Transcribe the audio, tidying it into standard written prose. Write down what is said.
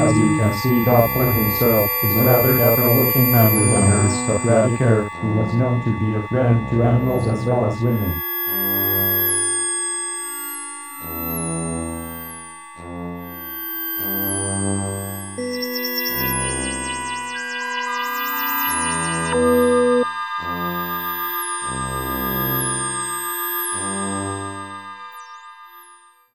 As you can see, Doppler himself is a rather dapper-looking man with a very Socratic air, who was known to be a friend to animals as well as women.